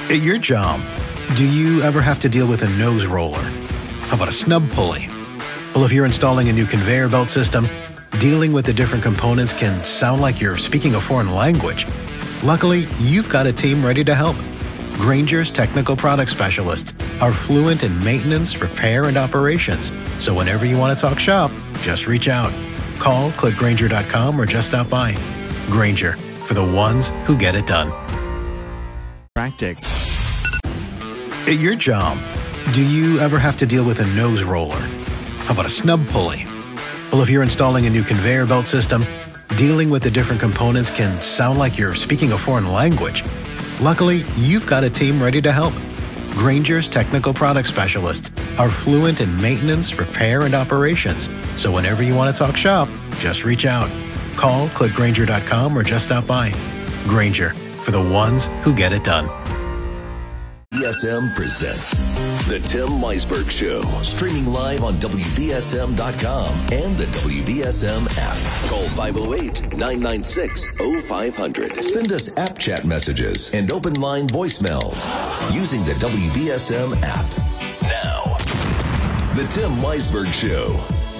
At your job, do you ever have to deal with a nose roller? How about a snub pulley? Well, if you're installing a new conveyor belt system, dealing with the different components can sound like you're speaking a foreign language. Luckily, you've got a team ready to help. Grainger's technical product specialists are fluent in maintenance, repair, and operations. So whenever you want to talk shop, just reach out. Call, click Grainger.com, or just stop by. Grainger, for the ones who get it done. Practic. At your job, do you ever have to deal with a nose roller? How about a snub pulley? Well, if you're installing a new conveyor belt system, dealing with the different components can sound like you're speaking a foreign language. Luckily, you've got a team ready to help. Grainger's technical product specialists are fluent in maintenance, repair, and operations. So whenever you want to talk shop, just reach out. Call, click Grainger.com, or just stop by. Grainger, for the ones who get it done. WBSM presents The Tim Weisberg Show, streaming live on WBSM.com and the WBSM app. Call 508-996-0500. Send us app chat messages and open line voicemails using the WBSM app. Now, The Tim Weisberg Show.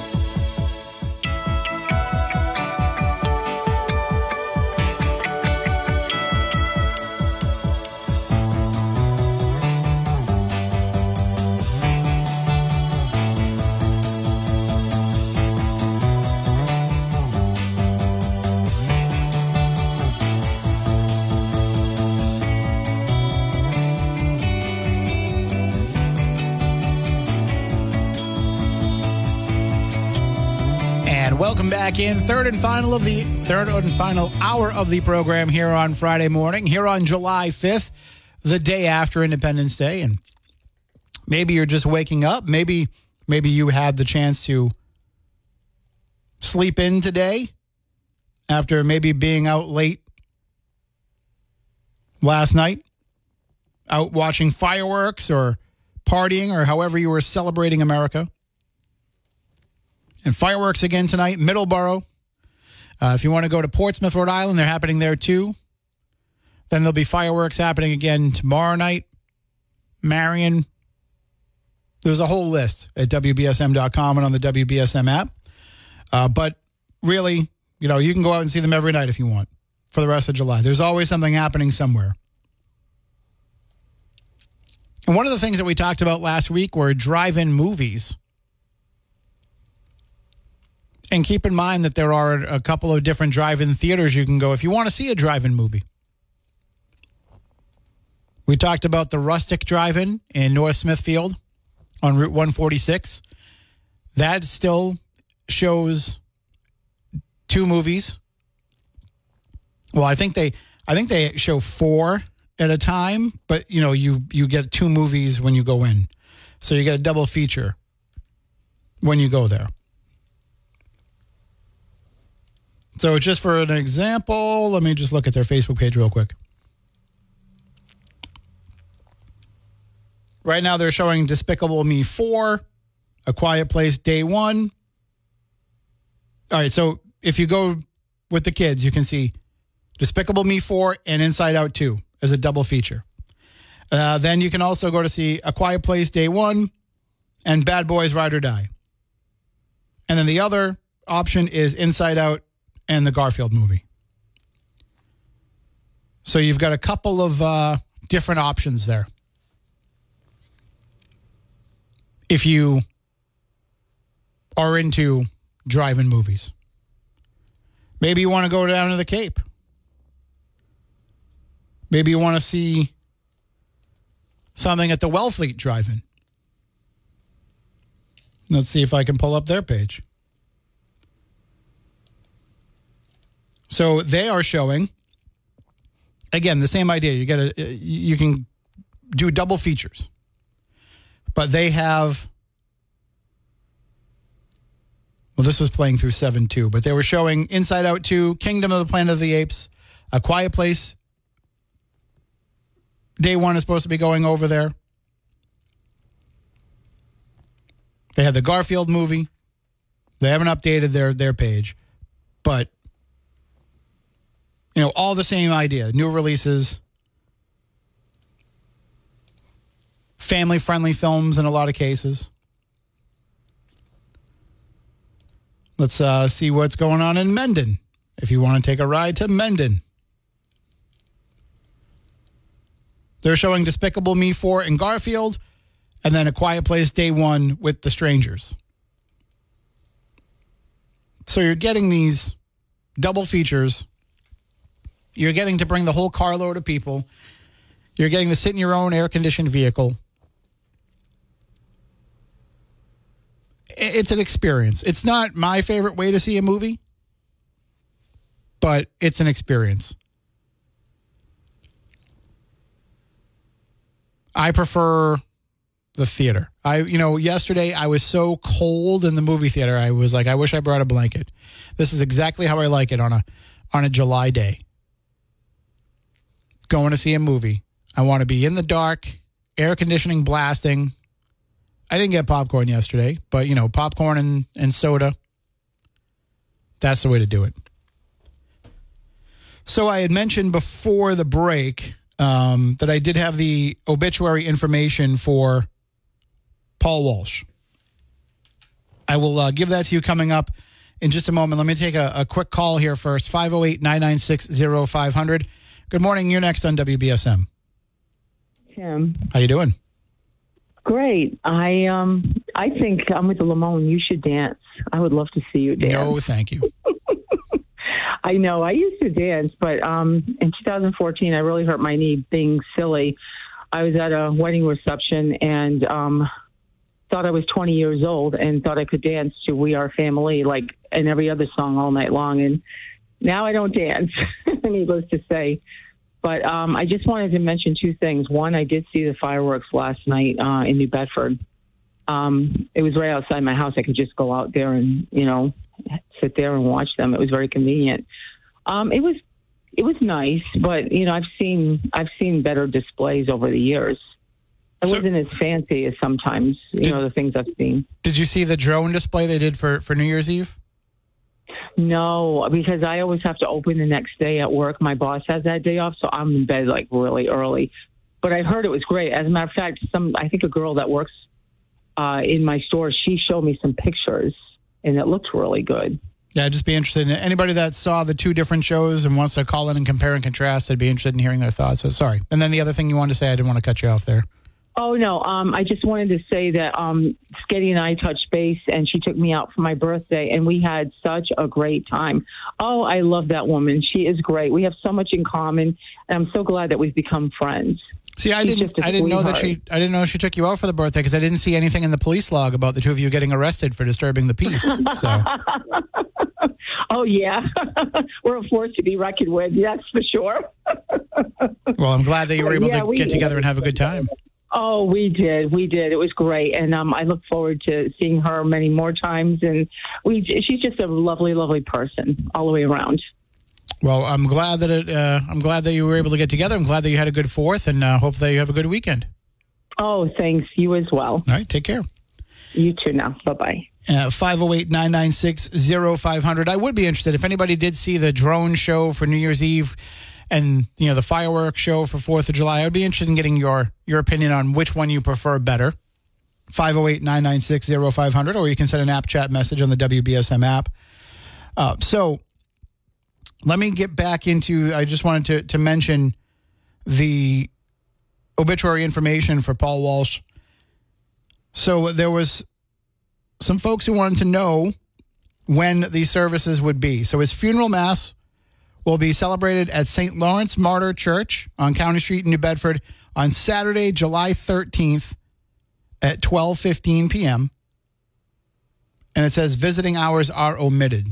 Welcome back in. Third and final hour of the program here on Friday morning, here on July 5th, the day after Independence Day. And maybe you're just waking up. Maybe you had the chance to sleep in today after maybe being out late last night, out watching fireworks or partying or however you were celebrating America. And fireworks again tonight, Middleborough. If you want to go to Portsmouth, Rhode Island, they're happening there too. Then there'll be fireworks happening again tomorrow night. Marion. There's a whole list at WBSM.com and on the WBSM app. But really, you can go out and see them every night if you want for the rest of July. There's always something happening somewhere. And one of the things that we talked about last week were drive-in movies. And keep in mind that there are a couple of different drive-in theaters you can go if you want to see a drive-in movie. We talked about the Rustic Drive-In in North Smithfield on Route 146. That still shows two movies. Well, I think they show four at a time, but you get two movies when you go in. So you get a double feature when you go there. So just for an example, let me just look at their Facebook page real quick. Right now they're showing Despicable Me 4, A Quiet Place Day 1. All right, so if you go with the kids, you can see Despicable Me 4 and Inside Out 2 as a double feature. Then you can also go to see A Quiet Place Day 1 and Bad Boys Ride or Die. And then the other option is Inside Out and the Garfield movie. So you've got a couple of different options there. If you are into drive-in movies. Maybe you want to go down to the Cape. Maybe you want to see something at the Wellfleet Drive-In. Let's see if I can pull up their page. So they are showing, again, the same idea. You can do double features. But they have, well, this was playing through 7-2, but they were showing Inside Out 2, Kingdom of the Planet of the Apes, A Quiet Place. Day 1 is supposed to be going over there. They have the Garfield movie. They haven't updated their page. But, all the same idea. New releases. family-friendly films in a lot of cases. Let's see what's going on in Mendon, if you want to take a ride to Mendon. They're showing Despicable Me 4 in Garfield, and then A Quiet Place Day 1 with The Strangers. So you're getting these double features. You're getting to bring the whole carload of people. You're getting to sit in your own air-conditioned vehicle. It's an experience. It's not my favorite way to see a movie, but it's an experience. I prefer the theater. Yesterday I was so cold in the movie theater. I was like, I wish I brought a blanket. This is exactly how I like it on a July day. Going to see a movie. I want to be in the dark, air conditioning blasting. I didn't get popcorn yesterday, but popcorn and soda. That's the way to do it. So I had mentioned before the break that I did have the obituary information for Paul Walsh. I will give that to you coming up in just a moment. Let me take a quick call here first. 508-996-0500. Good morning. You're next on WBSM. Tim. How you doing? Great. I think I'm with the Lamone. You should dance. I would love to see you dance. No, thank you. I know. I used to dance, but in 2014, I really hurt my knee being silly. I was at a wedding reception and thought I was 20 years old and thought I could dance to We Are Family, like in every other song all night long. And now I don't dance, needless to say. But I just wanted to mention two things. One, I did see the fireworks last night in New Bedford. It was right outside my house. I could just go out there and, sit there and watch them. It was very convenient. It was nice, but I've seen better displays over the years. It wasn't as fancy as sometimes the things I've seen. Did you see the drone display they did for New Year's Eve? No, because I always have to open the next day at work. My boss has that day off, so I'm in bed like really early. But I heard it was great. As a matter of fact, I think a girl that works in my store, she showed me some pictures, and it looked really good. Yeah, I'd just be interested in anybody that saw the two different shows and wants to call in and compare and contrast. I'd be interested in hearing their thoughts. So sorry. And then the other thing you wanted to say, I didn't want to cut you off there. Oh, no. I just wanted to say that Sketty and I touched base, and she took me out for my birthday, and we had such a great time. Oh, I love that woman. She is great. We have so much in common, and I'm so glad that we've become friends. See, I didn't know she took you out for the birthday because I didn't see anything in the police log about the two of you getting arrested for disturbing the peace. So. Oh, yeah. We're a force to be reckoned with. That's for sure. Well, I'm glad that you were able to get together and have a good time. Oh, we did. It was great. And I look forward to seeing her many more times. And she's just a lovely, lovely person all the way around. Well, I'm glad that you were able to get together. I'm glad that you had a good 4th and hope that you have a good weekend. Oh, thanks. You as well. All right. Take care. You too now. Bye-bye. 508-996-0500. I would be interested if anybody did see the drone show for New Year's Eve and the fireworks show for 4th of July. I would be interested in getting your opinion on which one you prefer better. 508-996-0500, or you can send an app chat message on the WBSM app. So let me get back into, I just wanted to mention the obituary information for Paul Walsh. So there was some folks who wanted to know when these services would be. So his funeral mass will be celebrated at St. Lawrence Martyr Church on County Street in New Bedford on Saturday, July 13th at 12:15 p.m. And it says visiting hours are omitted.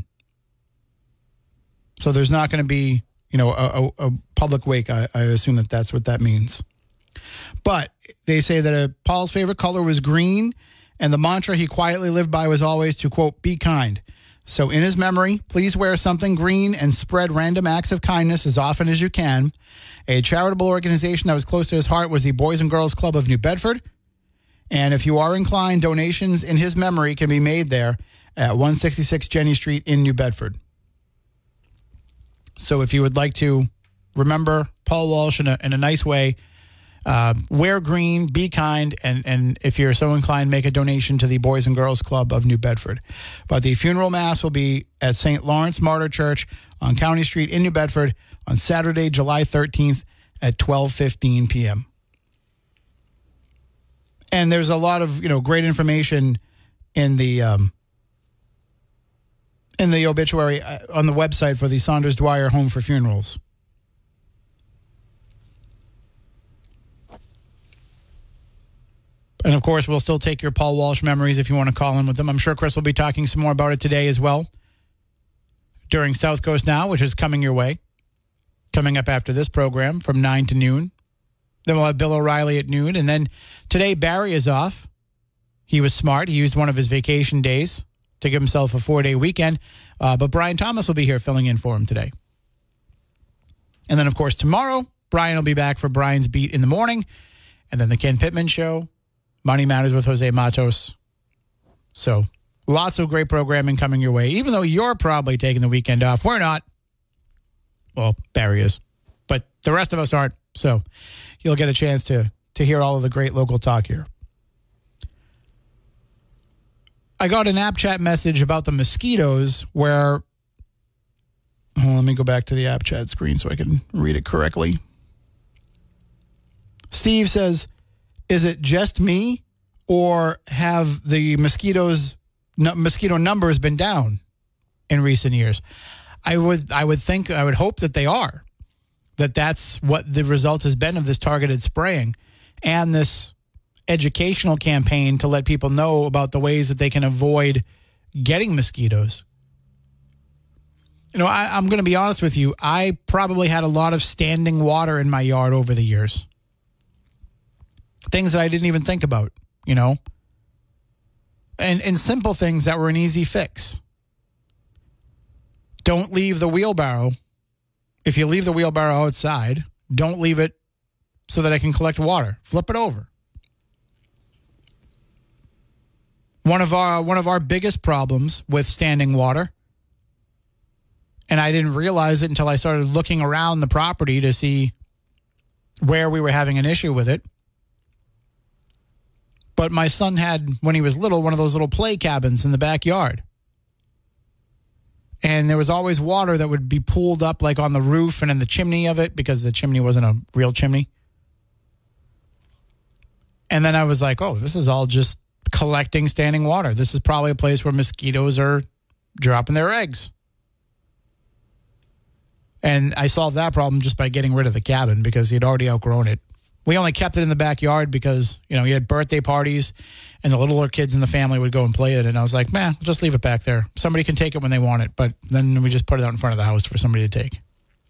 So there's not going to be, a public wake. I assume that's what that means. But they say that Paul's favorite color was green, and the mantra he quietly lived by was always to, quote, be kind. So in his memory, please wear something green and spread random acts of kindness as often as you can. A charitable organization that was close to his heart was the Boys and Girls Club of New Bedford. And if you are inclined, donations in his memory can be made there at 166 Jenny Street in New Bedford. So if you would like to remember Paul Walsh in a nice way, Wear green, be kind, and if you're so inclined, make a donation to the Boys and Girls Club of New Bedford. But the funeral mass will be at St. Lawrence Martyr Church on County Street in New Bedford on Saturday, July 13th at 12:15 p.m. And there's a lot of, great information in the obituary on the website for the Saunders Dwyer Home for Funerals. And, of course, we'll still take your Paul Walsh memories if you want to call in with them. I'm sure Chris will be talking some more about it today as well during South Coast Now, which is coming your way, coming up after this program from 9 to noon. Then we'll have Bill O'Reilly at noon. And then today, Barry is off. He was smart. He used one of his vacation days to give himself a 4-day weekend. But Brian Thomas will be here filling in for him today. And then, of course, tomorrow, Brian will be back for Brian's Beat in the morning. And then the Ken Pittman Show. Money Matters with Jose Matos. So lots of great programming coming your way, even though you're probably taking the weekend off. We're not. Well, Barry is. But the rest of us aren't. So you'll get a chance to hear all of the great local talk here. I got an app chat message about the mosquitoes where... let me go back to the app chat screen so I can read it correctly. Steve says... Is it just me, or have the mosquito numbers been down in recent years? I would hope that they are, that's what the result has been of this targeted spraying and this educational campaign to let people know about the ways that they can avoid getting mosquitoes. I'm going to be honest with you. I probably had a lot of standing water in my yard over the years. Things that I didn't even think about, and simple things that were an easy fix. Don't leave the wheelbarrow. If you leave the wheelbarrow outside, don't leave it so that I can collect water. Flip it over. One of our biggest problems with standing water, and I didn't realize it until I started looking around the property to see where we were having an issue with it. But my son had, when he was little, one of those little play cabins in the backyard. And there was always water that would be pooled up like on the roof and in the chimney of it because the chimney wasn't a real chimney. And then I was like, oh, this is all just collecting standing water. This is probably a place where mosquitoes are dropping their eggs. And I solved that problem just by getting rid of the cabin because he had already outgrown it. We only kept it in the backyard because, he had birthday parties and the littler kids in the family would go and play it. And I was like, man, just leave it back there. Somebody can take it when they want it. But then we just put it out in front of the house for somebody to take.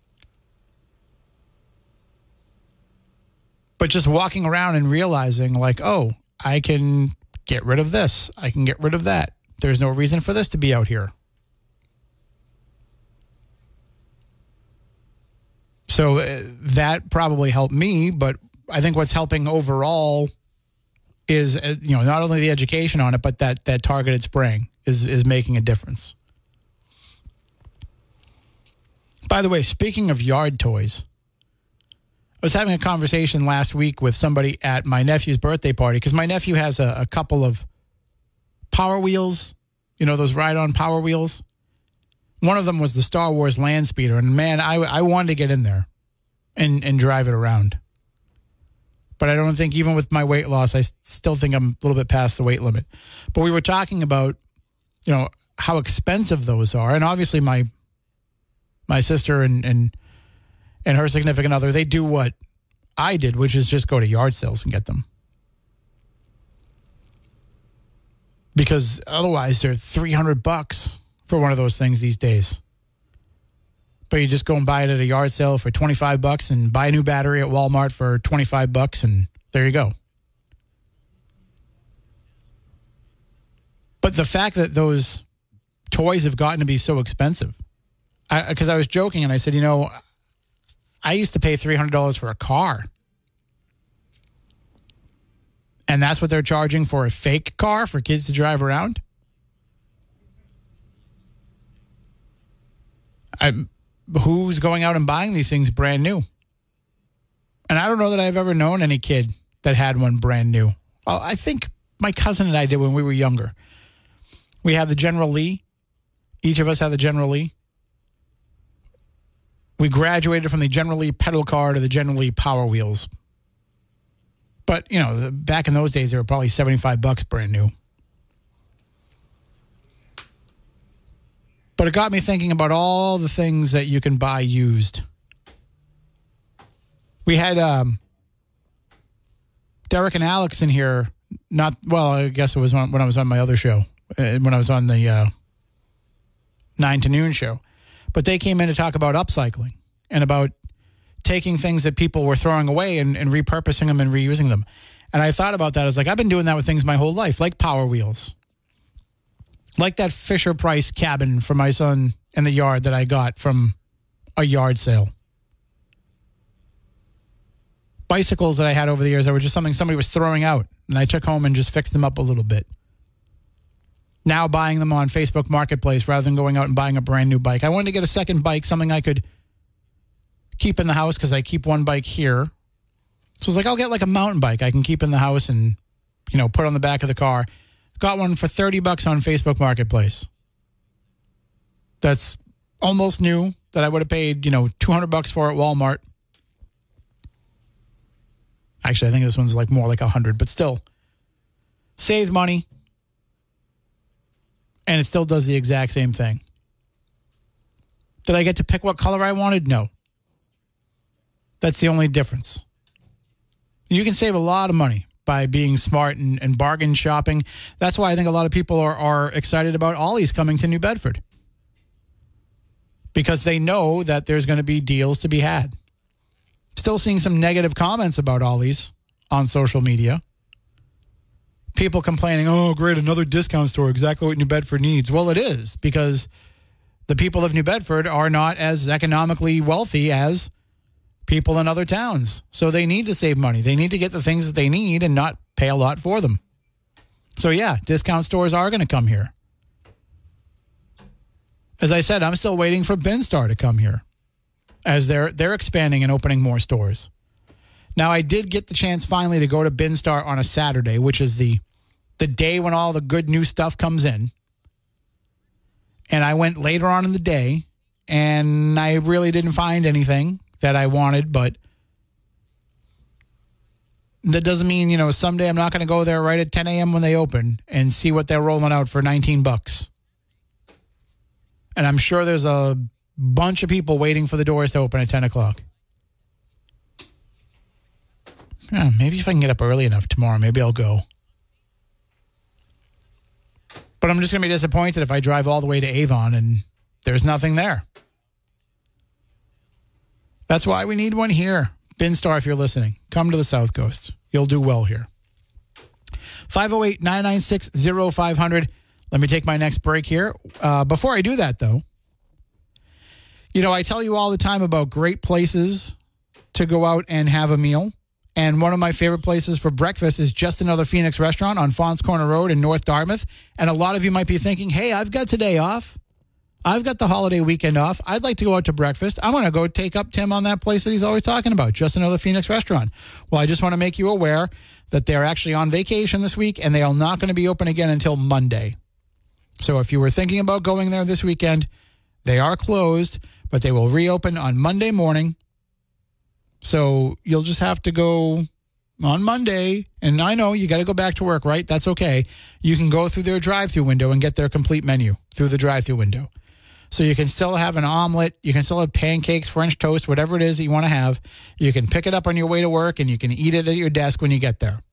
But just walking around and realizing like, oh, I can get rid of this. I can get rid of that. There's no reason for this to be out here. So that probably helped me, but I think what's helping overall is, not only the education on it, but that targeted spraying is making a difference. By the way, speaking of yard toys, I was having a conversation last week with somebody at my nephew's birthday party because my nephew has a couple of Power Wheels, those ride-on Power Wheels. One of them was the Star Wars Land Speeder, and man, I wanted to get in there and drive it around. But I don't think, even with my weight loss, I still think I'm a little bit past the weight limit. But we were talking about, how expensive those are. And obviously my sister and her significant other, they do what I did, which is just go to yard sales and get them. Because otherwise they're $300 for one of those things these days. But you just go and buy it at a yard sale for $25 and buy a new battery at Walmart for $25 and there you go. But the fact that those toys have gotten to be so expensive, because I was joking and I said, I used to pay $300 for a car. And that's what they're charging for a fake car for kids to drive around? Who's going out and buying these things brand new? And I don't know that I've ever known any kid that had one brand new. Well, I think my cousin and I did when we were younger. We had the General Lee. Each of us had the General Lee. We graduated from the General Lee pedal car to the General Lee Power Wheels. But, you know, back in those days, they were probably $75 brand new. But it got me thinking about all the things that you can buy used. We had Derek and Alex in here. I guess it was when I was on my other show, when I was on the 9 to noon show. But they came in to talk about upcycling and about taking things that people were throwing away and repurposing them and reusing them. And I thought about that. I was like, I've been doing that with things my whole life, like Power Wheels. Like that Fisher-Price cabin for my son in the yard that I got from a yard sale. Bicycles that I had over the years that were just something somebody was throwing out, and I took home and just fixed them up a little bit. Now buying them on Facebook Marketplace rather than going out and buying a brand new bike. I wanted to get a second bike, something I could keep in the house because I keep one bike here. So I was like, I'll get like a mountain bike I can keep in the house and, you know, put on the back of the car. Got one for $30 on Facebook Marketplace. That's almost new, that I would have paid, $200 for at Walmart. Actually, I think this one's more like $100, but still. Saved money. And it still does the exact same thing. Did I get to pick what color I wanted? No. That's the only difference. You can save a lot of money by being smart and bargain shopping. That's why I think a lot of people are excited about Ollie's coming to New Bedford. Because they know that there's going to be deals to be had. Still seeing some negative comments about Ollie's on social media. People complaining, oh, great, another discount store, exactly what New Bedford needs. Well, it is, because the people of New Bedford are not as economically wealthy as people in other towns. So they need to save money. They need to get the things that they need and not pay a lot for them. So, yeah, discount stores are going to come here. As I said, I'm still waiting for BinStar to come here as they're expanding and opening more stores. Now, I did get the chance finally to go to BinStar on a Saturday, which is the day when all the good new stuff comes in. And I went later on in the day, and I really didn't find anything that I wanted, but that doesn't mean, someday I'm not going to go there right at 10 a.m. when they open and see what they're rolling out for $19. And I'm sure there's a bunch of people waiting for the doors to open at 10 o'clock. Yeah, maybe if I can get up early enough tomorrow, maybe I'll go. But I'm just going to be disappointed if I drive all the way to Avon and there's nothing there. That's why we need one here. BinStar, if you're listening, come to the South Coast. You'll do well here. 508-996-0500. Let me take my next break here. Before I do that, though, I tell you all the time about great places to go out and have a meal. And one of my favorite places for breakfast is Just Another Phoenix Restaurant on Fons Corner Road in North Dartmouth. And a lot of you might be thinking, hey, I've got today off. I've got the holiday weekend off. I'd like to go out to breakfast. I'm going to go take up Tim on that place that he's always talking about, Just Another Phoenix Restaurant. Well, I just want to make you aware that they're actually on vacation this week, and they are not going to be open again until Monday. So if you were thinking about going there this weekend, they are closed, but they will reopen on Monday morning. So you'll just have to go on Monday. And I know you got to go back to work, right? That's okay. You can go through their drive-thru window and get their complete menu through the drive-thru window. So you can still have an omelet. You can still have pancakes, French toast, whatever it is that you want to have. You can pick it up on your way to work, and you can eat it at your desk when you get there.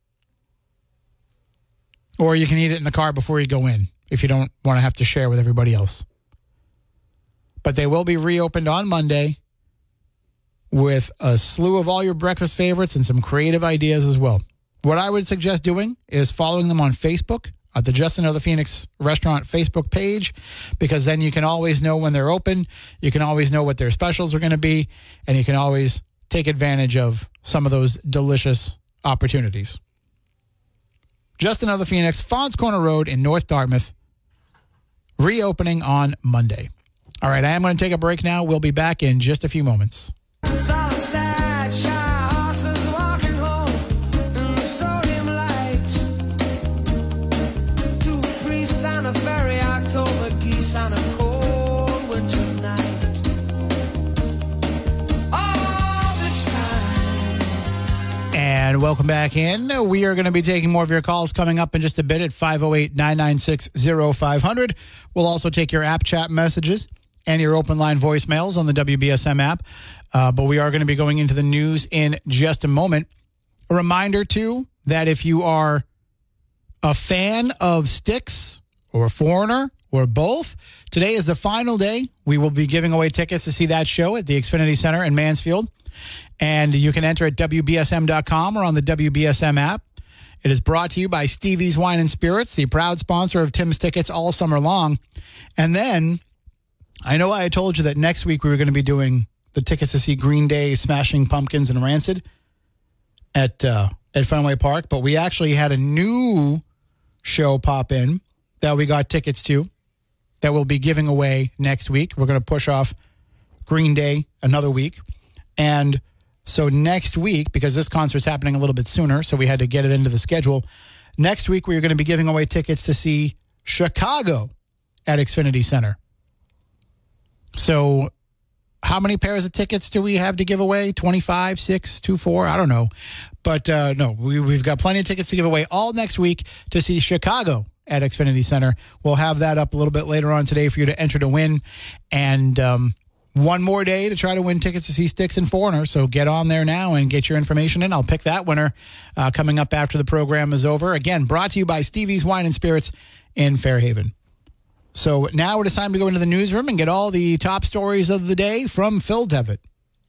Or you can eat it in the car before you go in if you don't want to have to share with everybody else. But they will be reopened on Monday with a slew of all your breakfast favorites and some creative ideas as well. What I would suggest doing is following them on Facebook at the Just Another Phoenix Restaurant Facebook page, because then you can always know when they're open. You can always know what their specials are going to be, and you can always take advantage of some of those delicious opportunities. Just Another Phoenix, Fons Corner Road in North Dartmouth, reopening on Monday. All right, I am going to take a break now. We'll be back in just a few moments. Southside, shy horses And welcome back in. We are going to be taking more of your calls coming up in just a bit at 508-996-0500. We'll also take your app chat messages and your open line voicemails on the WBSM app. But we are going to be going into the news in just a moment. A reminder, too, that if you are a fan of Styx or a Foreigner or both, today is the final day. We will be giving away tickets to see that show at the Xfinity Center in Mansfield. And you can enter at WBSM.com or on the WBSM app. It is brought to you by Stevie's Wine and Spirits, the proud sponsor of Tim's Tickets all summer long. And then, I know I told you that next week we were going to be doing the tickets to see Green Day, Smashing Pumpkins, and Rancid at Fenway Park, but we actually had a new show pop in that we got tickets to that we'll be giving away next week. We're going to push off Green Day another week. And so next week, because this concert's happening a little bit sooner, so we had to get it into the schedule, next week we're going to be giving away tickets to see Chicago at Xfinity Center. So how many pairs of tickets do we have to give away? 25, 6, 2, 4? I don't know. But no, we've got plenty of tickets to give away all next week to see Chicago at Xfinity Center. We'll have that up a little bit later on today for you to enter to win. And one more day to try to win tickets to see Styx and Foreigner. So get on there now and get your information in. I'll pick that winner coming up after the program is over. Again, brought to you by Stevie's Wine and Spirits in Fairhaven. So now it is time to go into the newsroom and get all the top stories of the day from Phil Devitt.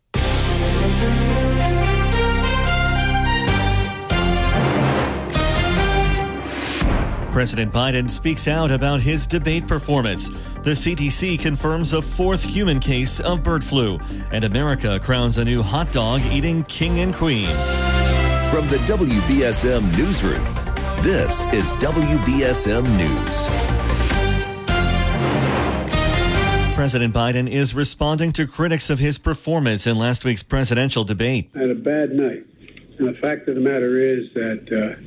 President Biden speaks out about his debate performance. The CDC confirms a fourth human case of bird flu. And America crowns a new hot dog eating king and queen. From the WBSM Newsroom, this is WBSM News. President Biden is responding to critics of his performance in last week's presidential debate. I had a bad night. And the fact of the matter is that,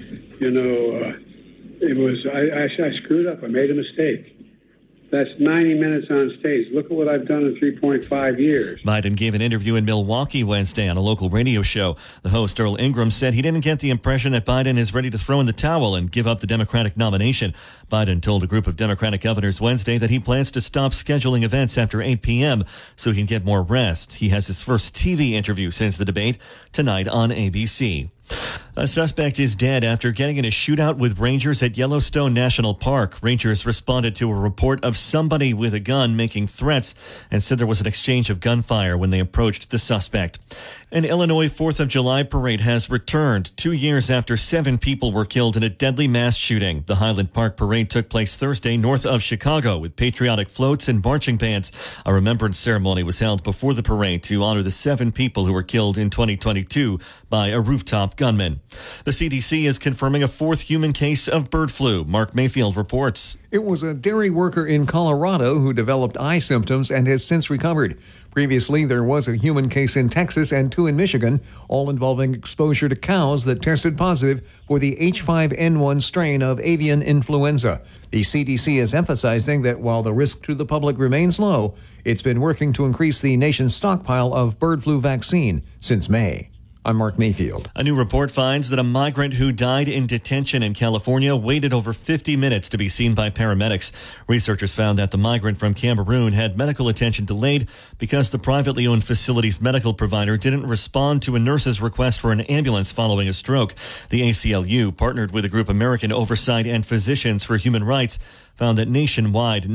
I screwed up. I made a mistake. That's 90 minutes on stage. Look at what I've done in 3.5 years. Biden gave an interview in Milwaukee Wednesday on a local radio show. The host, Earl Ingram, said he didn't get the impression that Biden is ready to throw in the towel and give up the Democratic nomination. Biden told a group of Democratic governors Wednesday that he plans to stop scheduling events after 8 p.m. so he can get more rest. He has his first TV interview since the debate tonight on ABC. A suspect is dead after getting in a shootout with rangers at Yellowstone National Park. Rangers responded to a report of somebody with a gun making threats and said there was an exchange of gunfire when they approached the suspect. An Illinois 4th of July parade has returned 2 years after 7 people were killed in a deadly mass shooting. The Highland Park parade took place Thursday north of Chicago with patriotic floats and marching bands. A remembrance ceremony was held before the parade to honor the 7 people who were killed in 2022 by a rooftop gunman. The CDC is confirming a fourth human case of bird flu. Mark Mayfield reports. It was a dairy worker in Colorado who developed eye symptoms and has since recovered. Previously, there was a human case in Texas and 2 in Michigan, all involving exposure to cows that tested positive for the H5N1 strain of avian influenza. The CDC is emphasizing that while the risk to the public remains low, it's been working to increase the nation's stockpile of bird flu vaccine since May. I'm Mark Mayfield. A new report finds that a migrant who died in detention in California waited over 50 minutes to be seen by paramedics. Researchers found that the migrant from Cameroon had medical attention delayed because the privately owned facility's medical provider didn't respond to a nurse's request for an ambulance following a stroke. The ACLU, partnered with the group American Oversight and Physicians for Human Rights, found that nationwide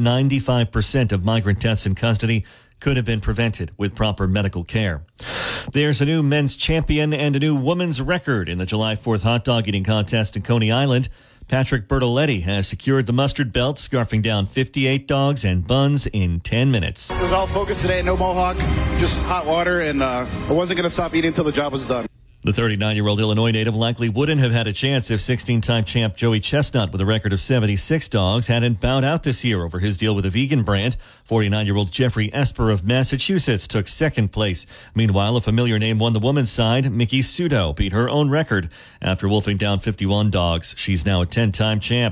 95% of migrant deaths in custody could have been prevented with proper medical care. There's a new men's champion and a new women's record in the July 4th hot dog eating contest in Coney Island. Patrick Bertoletti has secured the mustard belt, scarfing down 58 dogs and buns in 10 minutes. It was all focused today, no mohawk, just hot water, and I wasn't going to stop eating until the job was done. The 39-year-old Illinois native likely wouldn't have had a chance if 16-time champ Joey Chestnut, with a record of 76 dogs, hadn't bowed out this year over his deal with a vegan brand. 49-year-old Jeffrey Esper of Massachusetts took second place. Meanwhile, a familiar name won the women's side. Mickey Sudo beat her own record after wolfing down 51 dogs. She's now a 10-time champ.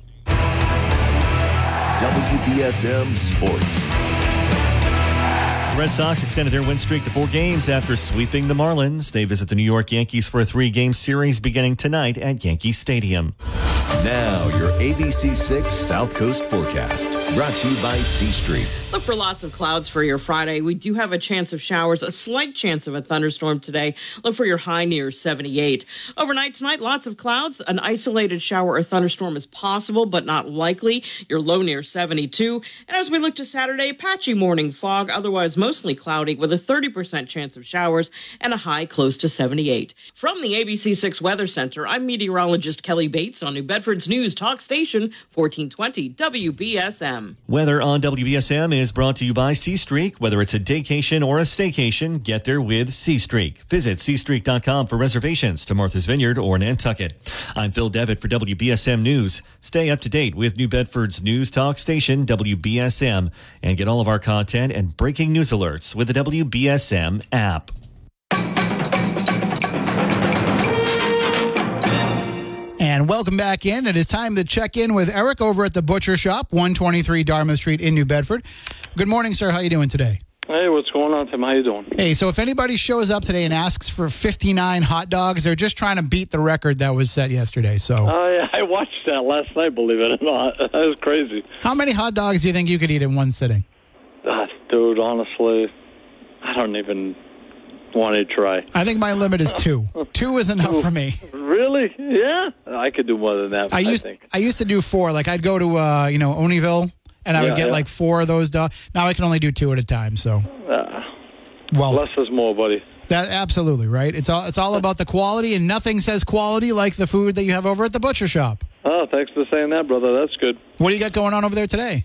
WBSM Sports. The Red Sox extended their win streak to 4 games after sweeping the Marlins. They visit the New York Yankees for a 3-game series beginning tonight at Yankee Stadium. Now, your ABC6 South Coast forecast, brought to you by C Street. Look for lots of clouds for your Friday. We do have a chance of showers, a slight chance of a thunderstorm today. Look for your high near 78. Overnight tonight, lots of clouds. An isolated shower or thunderstorm is possible, but not likely. Your low near 72. And as we look to Saturday, patchy morning fog, otherwise mostly cloudy with a 30% chance of showers and a high close to 78. From the ABC6 Weather Center, I'm meteorologist Kelly Bates on New Bedford's News Talk Station, 1420 WBSM. Weather on WBSM is brought to you by C-Streak. Whether it's a daycation or a staycation, get there with C-Streak. Visit cstreak.com for reservations to Martha's Vineyard or Nantucket. I'm Phil Devitt for WBSM News. Stay up to date with New Bedford's News Talk Station, WBSM, and get all of our content and breaking news alerts with the WBSM app. And welcome back in. It is time to check in with Eric over at the Butcher Shop, 123 Dartmouth Street in New Bedford. Good morning, sir. How are you doing today? Hey, what's going on, Tim? How you doing? Hey, so if anybody shows up today and asks for 59 hot dogs, they're just trying to beat the record that was set yesterday. So, yeah, I watched that last night, believe it or not. That was crazy. How many hot dogs do you think you could eat in one sitting? Dude, honestly, I don't even want to try. I think my limit is 2. 2 is enough for me. Really? Yeah, I could do more than that. I used to do 4. Like I'd go to Oneyville, and I would get like 4 of those dogs. Now I can only do 2 at a time. So, less is more, buddy. That absolutely right. It's all about the quality, and nothing says quality like the food that you have over at the Butcher Shop. Oh, thanks for saying that, brother. That's good. What do you got going on over there today?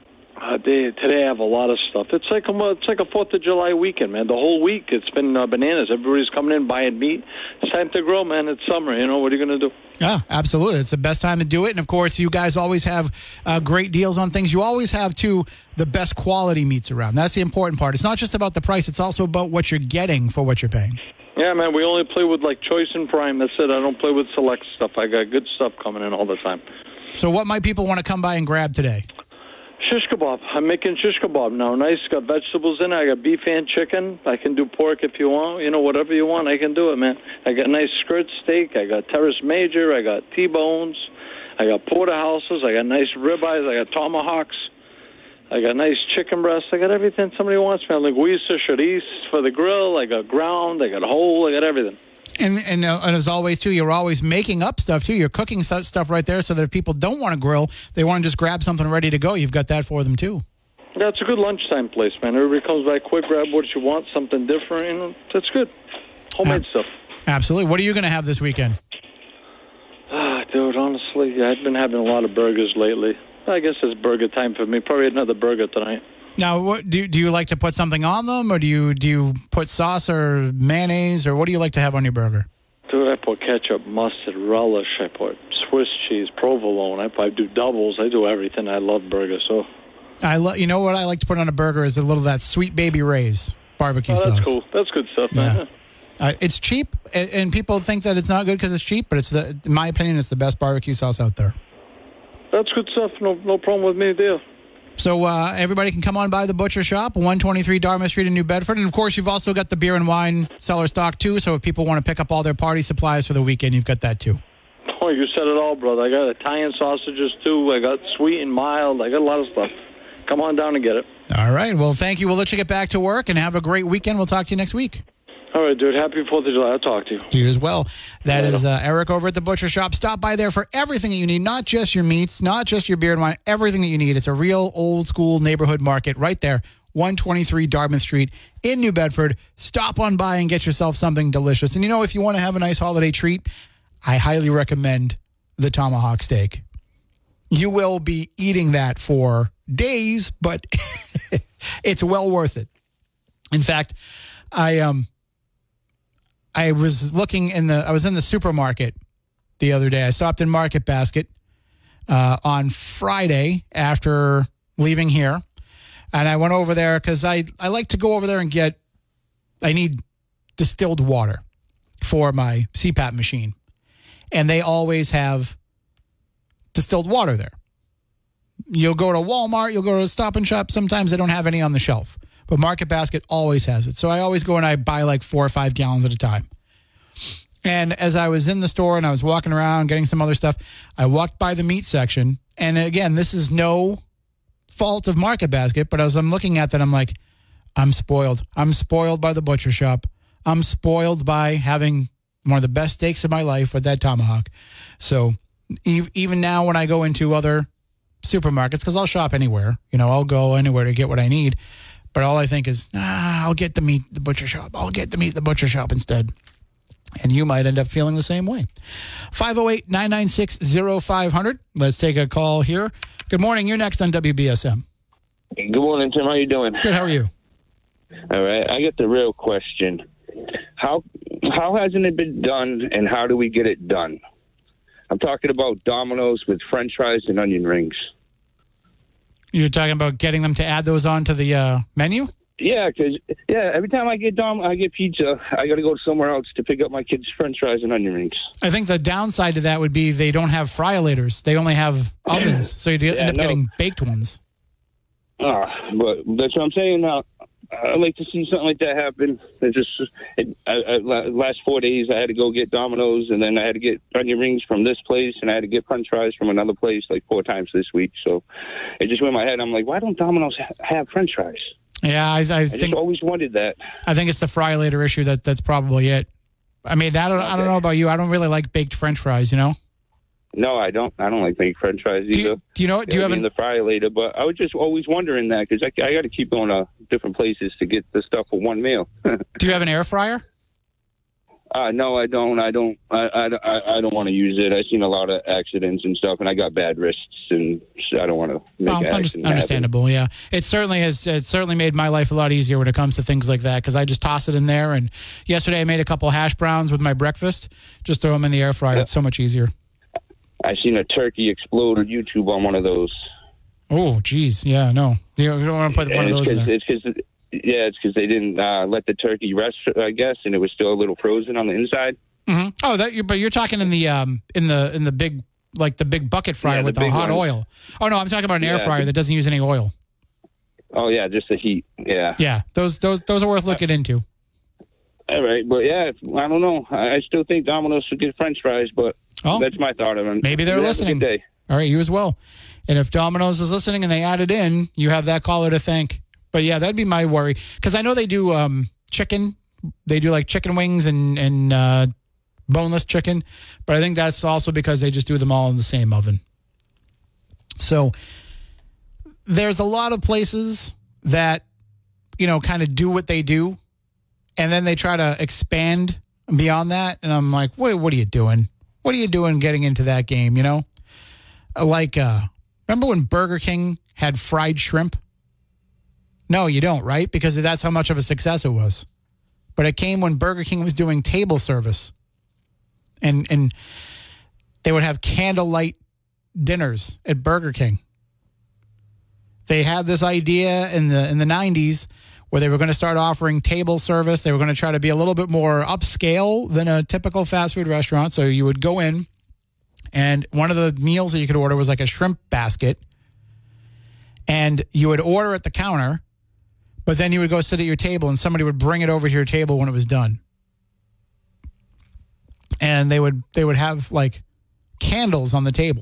Today I have a lot of stuff. It's like a 4th of July weekend, man. The whole week it's been bananas. Everybody's coming in buying meat. It's time to grow, man. It's summer. You know, what are you going to do? Yeah, absolutely. It's the best time to do it. And, of course, you guys always have great deals on things. You always have, too, the best quality meats around. That's the important part. It's not just about the price. It's also about what you're getting for what you're paying. Yeah, man. We only play with, like, choice and prime. That's it. I don't play with select stuff. I got good stuff coming in all the time. So what might people want to come by and grab today? Shish kebab. I'm making shish kebab now. Nice. Got vegetables in it. I got beef and chicken. I can do pork if you want. You know, whatever you want, I can do it, man. I got nice skirt steak. I got terrace major. I got T-bones. I got porterhouses. I got nice ribeyes. I got tomahawks. I got nice chicken breasts. I got everything somebody wants, man. Linguiça, chorizo for the grill. I got ground. I got whole. I got everything. And as always, too, you're always making up stuff, too. You're cooking stuff right there so that if people don't want to grill, they want to just grab something ready to go. You've got that for them, too. Yeah, it's a good lunchtime place, man. Everybody comes by quick, grab what you want, something different. You know, that's good. Homemade stuff. Absolutely. What are you going to have this weekend? Dude, honestly, I've been having a lot of burgers lately. I guess it's burger time for me. Probably another burger tonight. Now, what do you like to put something on them, or do you put sauce or mayonnaise, or what do you like to have on your burger? Dude, I put ketchup, mustard, relish. I put Swiss cheese, provolone. I do doubles. I do everything. I love burgers. So, you know what I like to put on a burger is a little of that Sweet Baby Ray's barbecue sauce. That's cool. That's good stuff, man. Yeah. It's cheap, and people think that it's not good because it's cheap, but in my opinion, it's the best barbecue sauce out there. That's good stuff. No problem with me, deal. So everybody can come on by the Butcher Shop, 123 Dartmouth Street in New Bedford. And, of course, you've also got the beer and wine cellar stock, too. So if people want to pick up all their party supplies for the weekend, you've got that, too. Oh, you said it all, brother. I got Italian sausages, too. I got sweet and mild. I got a lot of stuff. Come on down and get it. All right. Well, thank you. We'll let you get back to work and have a great weekend. We'll talk to you next week. All right, dude. Happy 4th of July. I'll talk to you. You as well. That is Eric over at the Butcher Shop. Stop by there for everything that you need, not just your meats, not just your beer and wine, everything that you need. It's a real old-school neighborhood market right there, 123 Dartmouth Street in New Bedford. Stop on by and get yourself something delicious. And, if you want to have a nice holiday treat, I highly recommend the tomahawk steak. You will be eating that for days, but it's well worth it. In fact, I was I was in the supermarket the other day. I stopped in Market Basket on Friday after leaving here. And I went over there because I like to go over there and I need distilled water for my CPAP machine. And they always have distilled water there. You'll go to Walmart, you'll go to Stop and Shop. Sometimes they don't have any on the shelf. but Market Basket always has it. So I always go and I buy like 4 or 5 gallons at a time. And as I was in the store and I was walking around getting some other stuff, I walked by the meat section. And again, this is no fault of Market Basket, but as I'm looking at that, I'm like, I'm spoiled. I'm spoiled by the butcher shop. I'm spoiled by having one of the best steaks of my life with that tomahawk. So even now when I go into other supermarkets, because I'll shop anywhere, I'll go anywhere to get what I need. But all I think is, I'll get the meat at the butcher shop. I'll get the meat at the butcher shop instead. And you might end up feeling the same way. 508-996-0500. Let's take a call here. Good morning. You're next on WBSM. Good morning, Tim. How you doing? Good. How are you? All right. I get the real question. How hasn't it been done, and how do we get it done? I'm talking about Domino's with French fries and onion rings. You're talking about getting them to add those on to the menu? Yeah, because every time I get pizza, I got to go somewhere else to pick up my kids' French fries and onion rings. I think the downside to that would be they don't have fryolators. They only have ovens, so you end up getting baked ones. But that's what I'm saying. I'd like to see something like that happen. Last 4 days, I had to go get Domino's, and then I had to get onion rings from this place, and I had to get French fries from another place like 4 times this week. So it just went in my head. I'm like, why don't Domino's have French fries? Yeah, I think just always wanted that. I think it's the fryolator issue that's probably it. I mean, I don't know about you. I don't really like baked French fries. No, I don't. I don't like baked French fries either. Do you have the fryer But I was just always wondering that because I got to keep going to different places to get the stuff for one meal. Do you have an air fryer? No, I don't. I don't want to use it. I've seen a lot of accidents and stuff, and I got bad wrists, and I don't want to make accidents. Understandable, happen. Yeah. It certainly made my life a lot easier when it comes to things like that because I just toss it in there. And yesterday I made a couple hash browns with my breakfast. Just throw them in the air fryer. Yep. It's so much easier. I seen a turkey explode on YouTube on one of those. Oh, geez. Yeah, no. You don't want to put one of those in there. It's because they didn't let the turkey rest, I guess, and it was still a little frozen on the inside. Mm-hmm. Oh, but you're talking in the big, like the big bucket fryer with the hot oil. Oh no, I'm talking about an air fryer that doesn't use any oil. Oh yeah, just the heat. Yeah. Yeah, those are worth looking into. All right, but I don't know. I still think Domino's should get French fries, but that's my thought of it. Maybe they're listening. All right, you as well. And if Domino's is listening and they add it in, you have that caller to thank. But yeah, that'd be my worry because I know they do chicken. They do like chicken wings and boneless chicken, but I think that's also because they just do them all in the same oven. So there's a lot of places that kind of do what they do, and then they try to expand beyond that. And I'm like, what are you doing? What are you doing getting into that game? Like remember when Burger King had fried shrimp? No, you don't, right? Because that's how much of a success it was. But it came when Burger King was doing table service. And they would have candlelight dinners at Burger King. They had this idea in the 90s where they were going to start offering table service. They were going to try to be a little bit more upscale than a typical fast food restaurant. So you would go in, and one of the meals that you could order was like a shrimp basket. And you would order at the counter, but then you would go sit at your table and somebody would bring it over to your table when it was done. And they would have like candles on the table.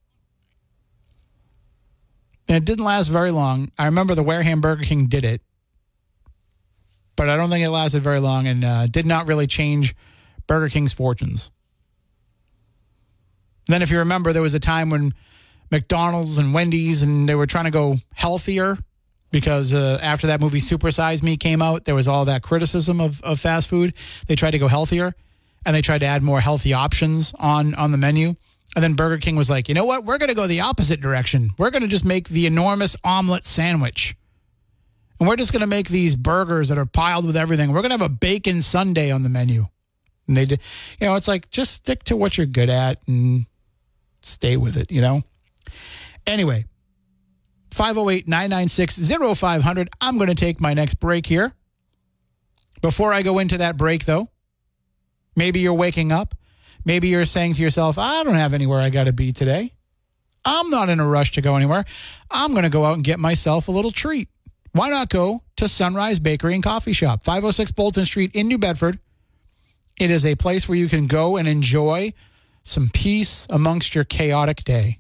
And it didn't last very long. I remember the Wareham Burger King did it, but I don't think it lasted very long and did not really change Burger King's fortunes. Then if you remember, there was a time when McDonald's and Wendy's and they were trying to go healthier because after that movie Super Size Me came out, there was all that criticism of fast food. They tried to go healthier and they tried to add more healthy options on the menu. And then Burger King was like, you know what? We're going to go the opposite direction. We're going to just make the enormous omelet sandwich. And we're just going to make these burgers that are piled with everything. We're going to have a bacon sundae on the menu. And they did, it's like, just stick to what you're good at and stay with it, Anyway, 508-996-0500. I'm going to take my next break here. Before I go into that break, though, maybe you're waking up. Maybe you're saying to yourself, I don't have anywhere I got to be today. I'm not in a rush to go anywhere. I'm going to go out and get myself a little treat. Why not go to to Sunrise Bakery and Coffee Shop, 506 Bolton Street in New Bedford. It is a place where you can go and enjoy some peace amongst your chaotic day.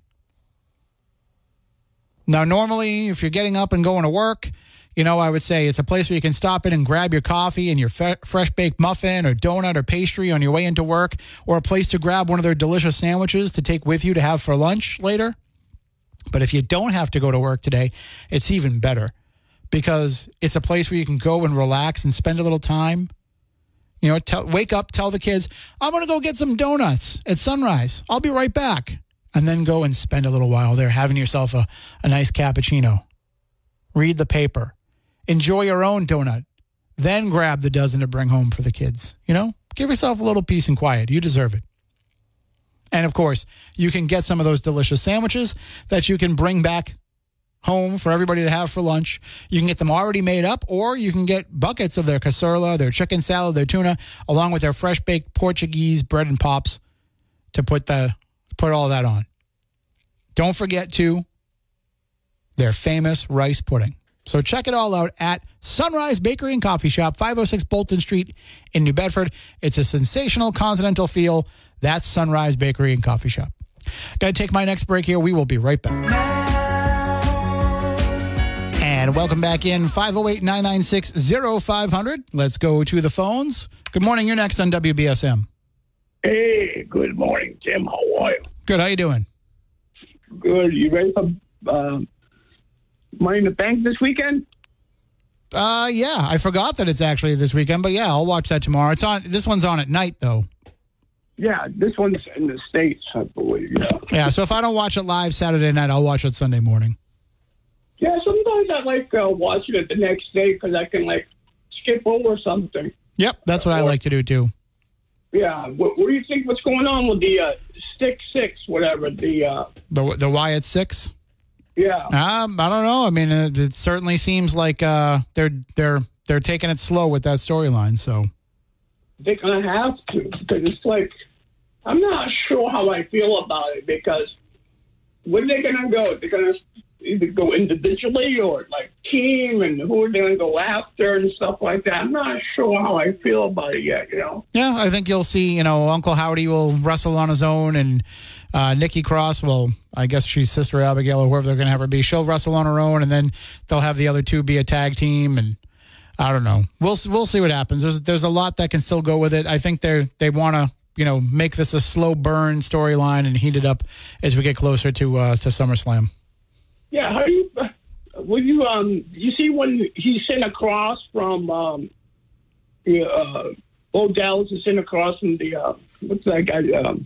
Now, normally, if you're getting up and going to work, I would say it's a place where you can stop in and grab your coffee and your fresh baked muffin or donut or pastry on your way into work, or a place to grab one of their delicious sandwiches to take with you to have for lunch later. But if you don't have to go to work today, it's even better because it's a place where you can go and relax and spend a little time. Wake up, tell the kids, I'm going to go get some donuts at Sunrise. I'll be right back. And then go and spend a little while there having yourself a nice cappuccino. Read the paper. Enjoy your own donut. Then grab the dozen to bring home for the kids. Give yourself a little peace and quiet. You deserve it. And, of course, you can get some of those delicious sandwiches that you can bring back home for everybody to have for lunch. You can get them already made up, or you can get buckets of their cassoulet, their chicken salad, their tuna, along with their fresh-baked Portuguese bread and pops to put all that on. Don't forget, too, their famous rice pudding. So check it all out at Sunrise Bakery and Coffee Shop, 506 Bolton Street in New Bedford. It's a sensational continental feel. That's Sunrise Bakery and Coffee Shop. Got to take my next break here. We will be right back. And welcome back in, 508-996-0500. Let's go to the phones. Good morning. You're next on WBSM. Hey, good morning, Tim. How are you? Good. How you doing? Good. You ready for Money in the Bank this weekend? Yeah. I forgot that it's actually this weekend, but yeah, I'll watch that tomorrow. This one's on at night, though. Yeah, this one's in the States, I believe. Yeah. So if I don't watch it live Saturday night, I'll watch it Sunday morning. Yeah, sometimes I like watching it the next day because I can skip over something. Yep, that's what I like to do too. Yeah, what do you think? What's going on with the Stick Six, whatever the Wyatt Six? Yeah. I don't know. I mean, it certainly seems like they're taking it slow with that storyline. So they're gonna have to, because it's I'm not sure how I feel about it, because where are they gonna go? They're gonna either go individually or team, and who are they going to go after and stuff like that. I'm not sure how I feel about it yet, Yeah, I think you'll see, Uncle Howdy will wrestle on his own, and Nikki Cross will, I guess she's Sister Abigail or whoever they're going to have her be. She'll wrestle on her own, and then they'll have the other two be a tag team, and I don't know. We'll see what happens. There's a lot that can still go with it. I think they want to, make this a slow burn storyline and heat it up as we get closer to SummerSlam. Yeah, how do you see when he's sitting across from Bo Dallas is sitting across from the what's that guy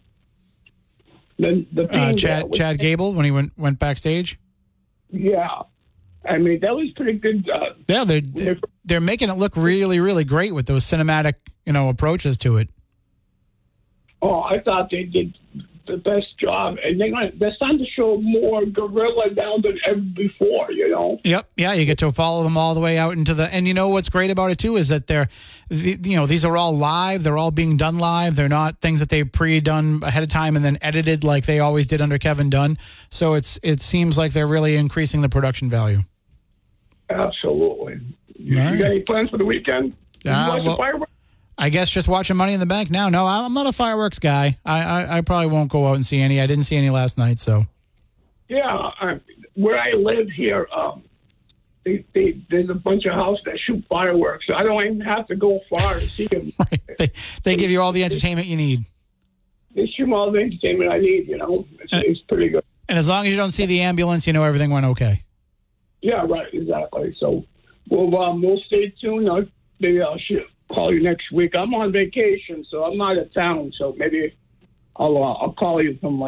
the Chad Gable when he went backstage? Yeah, I mean that was pretty good. Yeah, they're making it look really, really great with those cinematic approaches to it. Oh, I thought they did the best job, and they're starting to show more gorilla now than ever before, Yep. Yeah, you get to follow them all the way out into the, and what's great about it too is that these are all live. They're all being done live. They're not things that they've pre-done ahead of time and then edited like they always did under Kevin Dunn. So it seems like they're really increasing the production value. Absolutely. You got any plans for the weekend? You watch the fireworks? I guess just watching Money in the Bank now. No, I'm not a fireworks guy. I probably won't go out and see any. I didn't see any last night, so. Yeah, where I live here, there's a bunch of houses that shoot fireworks, so I don't even have to go far to see them. Right. They give you all the entertainment you need. They shoot all the entertainment I need, It's pretty good. And as long as you don't see the ambulance, everything went okay. Yeah, right, exactly. So we'll stay tuned. Maybe I'll call you next week. I'm on vacation, so I'm not out of town. So maybe I'll call you from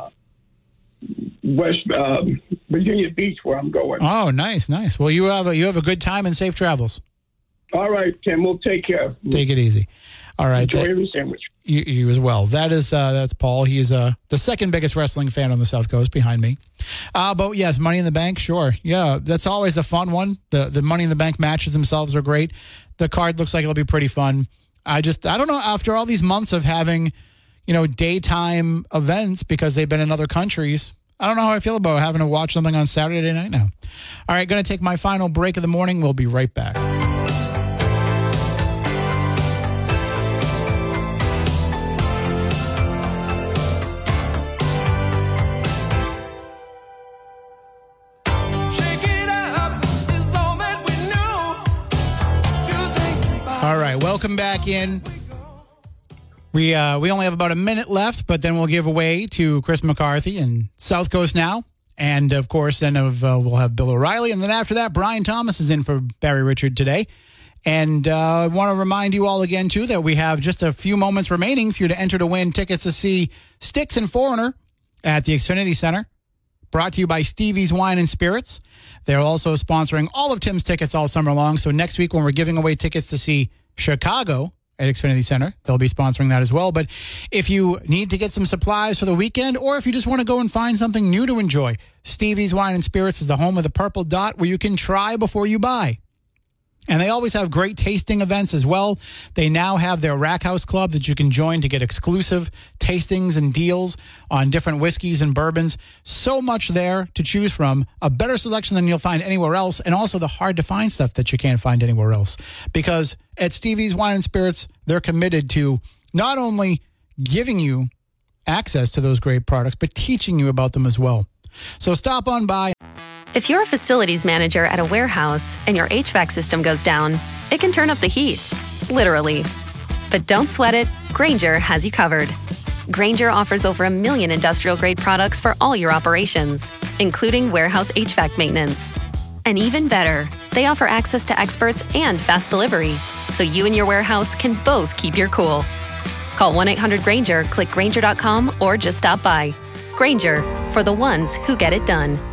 West Virginia Beach, where I'm going. Oh, nice. Well, you have a good time and safe travels. All right, Tim. We'll take care. Take it easy. All right. Enjoy your sandwich. You as well. That's Paul. He's the second biggest wrestling fan on the South Coast behind me. But yes, Money in the Bank, sure. Yeah, that's always a fun one. The Money in the Bank matches themselves are great. The card looks like it'll be pretty fun. I don't know, after all these months of having, daytime events because they've been in other countries, I don't know how I feel about having to watch something on Saturday night now. All right, going to take my final break of the morning. We'll be right back. All right, welcome back in. We only have about a minute left, but then we'll give away to Chris McCarthy and South Coast Now. And, of course, then we'll have Bill O'Reilly. And then after that, Brian Thomas is in for Barry Richard today. And I want to remind you all again, too, that we have just a few moments remaining for you to enter to win tickets to see Styx and Foreigner at the Xfinity Center. Brought to you by Stevie's Wine and Spirits. They're also sponsoring all of Tim's tickets all summer long. So next week when we're giving away tickets to see Chicago at Xfinity Center, they'll be sponsoring that as well. But if you need to get some supplies for the weekend, or if you just want to go and find something new to enjoy, Stevie's Wine and Spirits is the home of the Purple Dot, where you can try before you buy. And they always have great tasting events as well. They now have their Rack House Club that you can join to get exclusive tastings and deals on different whiskeys and bourbons. So much there to choose from. A better selection than you'll find anywhere else, and also the hard-to-find stuff that you can't find anywhere else. Because at Stevie's Wine and Spirits, they're committed to not only giving you access to those great products, but teaching you about them as well. So stop on by. If you're a facilities manager at a warehouse and your HVAC system goes down, it can turn up the heat, literally. But don't sweat it, Grainger has you covered. Grainger offers over 1 million industrial-grade products for all your operations, including warehouse HVAC maintenance. And even better, they offer access to experts and fast delivery, so you and your warehouse can both keep your cool. Call 1-800-GRAINGER, click Grainger.com, or just stop by. Grainger, for the ones who get it done.